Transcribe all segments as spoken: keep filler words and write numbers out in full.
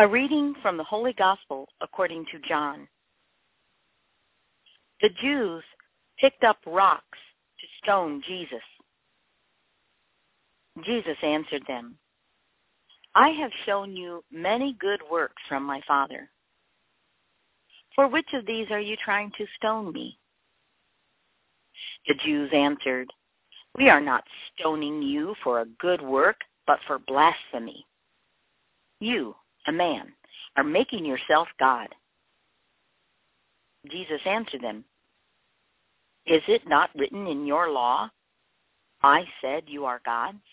A reading from the Holy Gospel according to John. The Jews picked up rocks to stone Jesus. Jesus answered them, "I have shown you many good works from my Father. For which of these are you trying to stone me?" The Jews answered, "We are not stoning you for a good work, but for blasphemy. You, a man, are making yourself God." Jesus answered them, "Is it not written in your law, 'I said you are gods'?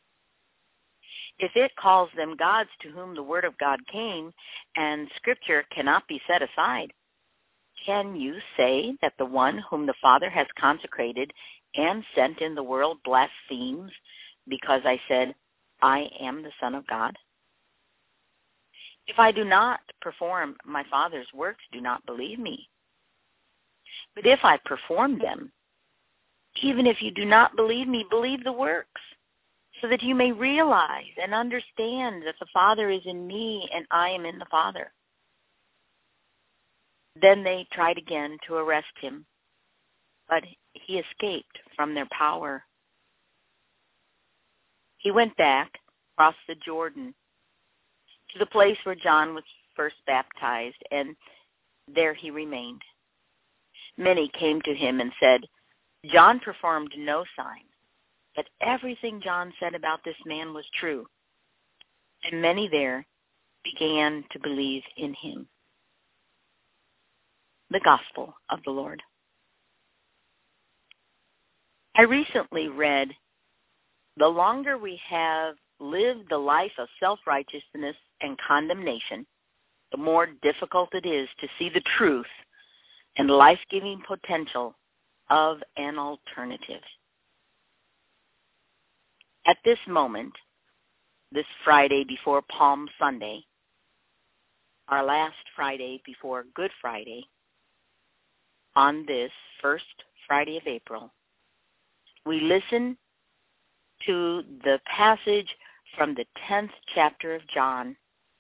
If it calls them gods to whom the word of God came, and Scripture cannot be set aside, can you say that the one whom the Father has consecrated and sent in the world blasphemes because I said, 'I am the Son of God'? If I do not perform my Father's works, do not believe me. But if I perform them, even if you do not believe me, believe the works, so that you may realize and understand that the Father is in me and I am in the Father." Then they tried again to arrest him, but he escaped from their power. He went back across the Jordan to the place where John was first baptized, and there he remained. Many came to him and said, "John performed no sign, but everything John said about this man was true." And many there began to believe in him. The Gospel of the Lord. I recently read, "The longer we have lived the life of self-righteousness and condemnation, the more difficult it is to see the truth and life-giving potential of an alternative." At this moment, this Friday before Palm Sunday, our last Friday before Good Friday, on this first Friday of April, we listen to the passage from the tenth chapter of John.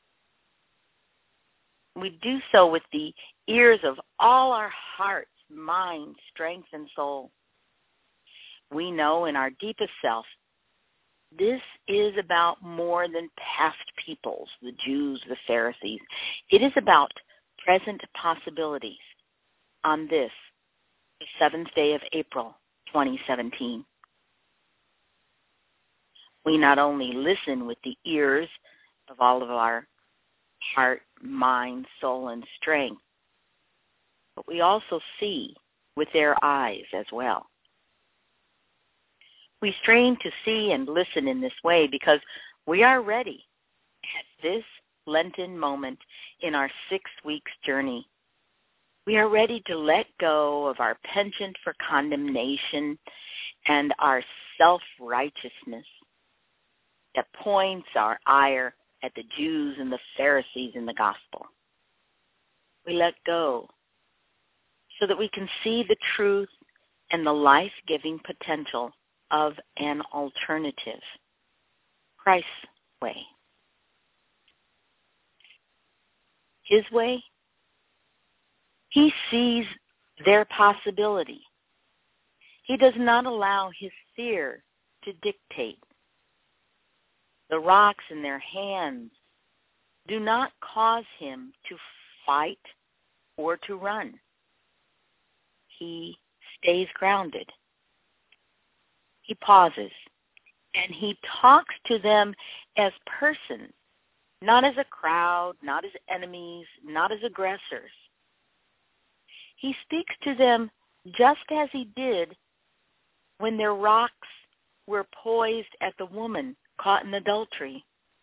We do so with the ears of all our hearts, mind, strength, and soul. We know in our deepest self, this is about more than past peoples, the Jews, the Pharisees. It is about present possibilities on this, the seventh day of April, twenty seventeen. We not only listen with the ears of all of our heart, mind, soul, and strength, but we also see with their eyes as well. We strain to see and listen in this way because we are ready at this Lenten moment in our six weeks journey. We are ready to let go of our penchant for condemnation and our self-righteousness that points our ire at the Jews and the Pharisees in the gospel. We let go so that we can see the truth and the life-giving potential of an alternative, Christ's way. His way? He sees their possibility. He does not allow his fear to dictate. The rocks in their hands do not cause him to fight or to run. He stays grounded. He pauses, and he talks to them as persons, not as a crowd, not as enemies, not as aggressors. He speaks to them just as he did when their rocks were poised at the woman caught in adultery.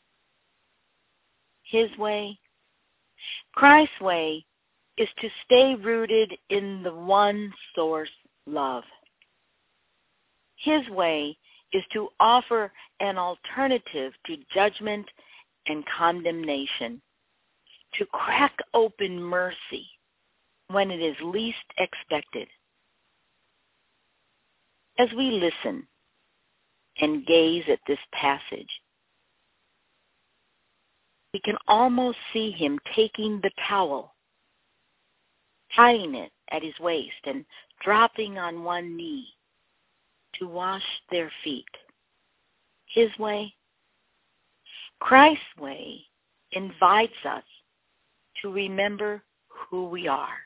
His way, Christ's way, is to stay rooted in the one source, love. His way is to offer an alternative to judgment and condemnation, to crack open mercy when it is least expected. As we listen and gaze at this passage, We can almost see him taking the towel, tying it at his waist, and dropping on one knee to wash their feet. His way, Christ's way, invites us to remember who we are.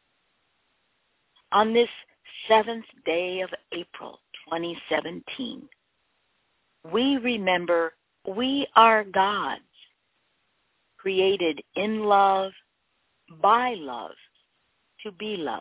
On this seventh day of April twenty seventeen, we remember we are God's, created in love, by love, to be love.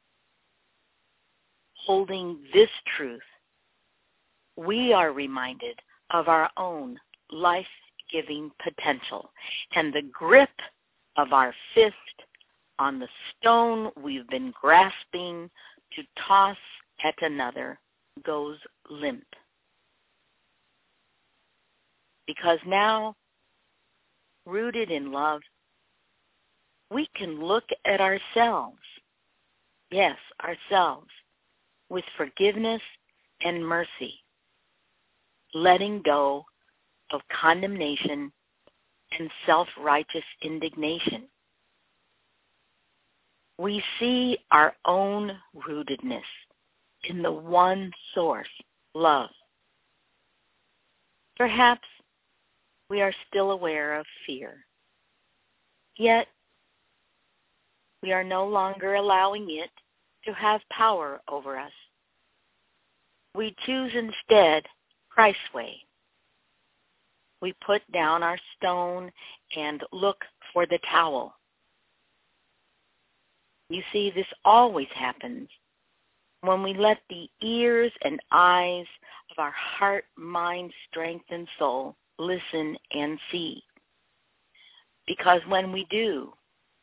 Holding this truth, we are reminded of our own life-giving potential and the grip of our fist on the stone we've been grasping to toss at another goes limp. Because now, rooted in love, we can look at ourselves, yes, ourselves, with forgiveness and mercy, letting go of condemnation and self-righteous indignation. We see our own rootedness in the one source, love. Perhaps we are still aware of fear, yet we are no longer allowing it to have power over us. We choose instead Christ's way. We put down our stone and look for the towel. You see, this always happens when we let the ears and eyes of our heart, mind, strength, and soul listen and see. Because when we do,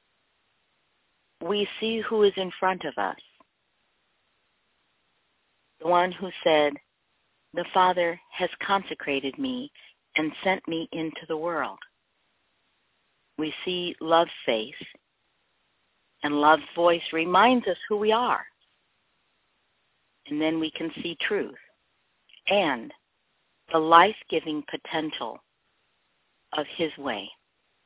we see who is in front of us. The one who said, "The Father has consecrated me and sent me into the world." We see love's face, and love's voice reminds us who we are. And then we can see truth and the life-giving potential of his way.